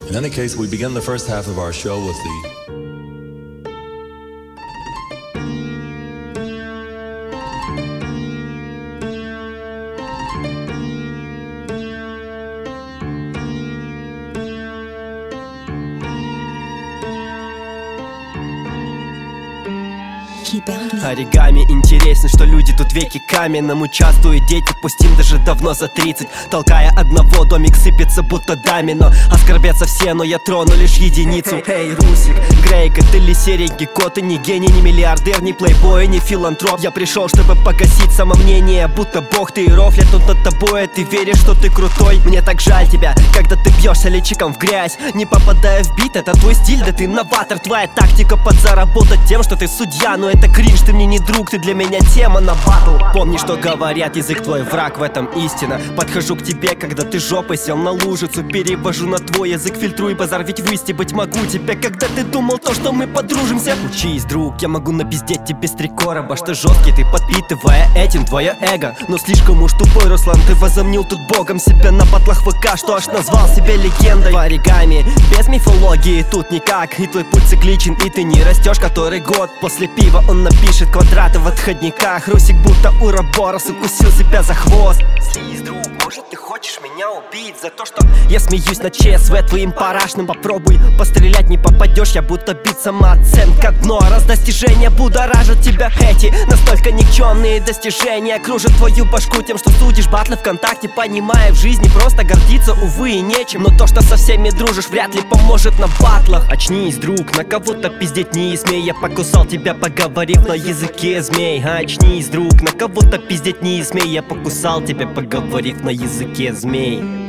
In any case, we begin the first half of our show with the Оригами интересен, что люди тут веки каменным участвуют дети, пусть им даже давно за 30. Толкая одного, домик сыпется будто домино. Оскорбятся все, но я трону лишь единицу. Эй, Русик, Грейка, ты ли серенький кот? И не гений, не миллиардер, не плейбой, не филантроп. Я пришел, чтобы погасить самомнение, будто бог ты и рофлят тут над тобой, а ты веришь, что ты крутой. Мне так жаль тебя, когда ты бьешься личиком в грязь, не попадая в бит, это твой стиль, да ты новатор. Твоя тактика подзаработать тем, что ты судья, но это кринж, ты мне не друг, ты для меня тема на батл. Помни, что говорят, язык твой враг, в этом истина. Подхожу к тебе, когда ты жопой сел на лужицу, перевожу на твой язык, фильтрую базар, ведь выстебать могу тебя, когда ты думал то, что мы подружимся. Учись, друг, я могу напиздеть тебе с 3 короба, что жесткий ты, подпитывая этим твое эго. Но слишком уж тупой, Руслан, ты возомнил тут богом себя на батлах ВК, что аж назвал себя легендой. В оригами, без мифологии тут никак, и твой путь цикличен, и ты не растешь который год. После пива он напишет квадраты в отходниках. Русик будто уроборос укусил себя за хвост. Слизь, друг, может ты хочешь меня убить за то, что я смеюсь над ЧСВ твоим парашным. Попробуй пострелять, не попадешь, я будто бит самооценка дно. Раз достижения будоражат тебя, эти настолько никчемные достижения кружат твою башку тем, что судишь батлы ВКонтакте, понимая в жизни просто гордиться, увы, и нечем. Но то, что со всеми дружишь, вряд ли поможет на батлах. Очнись, друг, на кого-то пиздеть не смей. Я покусал тебя, поговорив на языке змей. Очнись, друг, на кого-то пиздеть не смей. Я покусал тебя, поговорив на языке змей.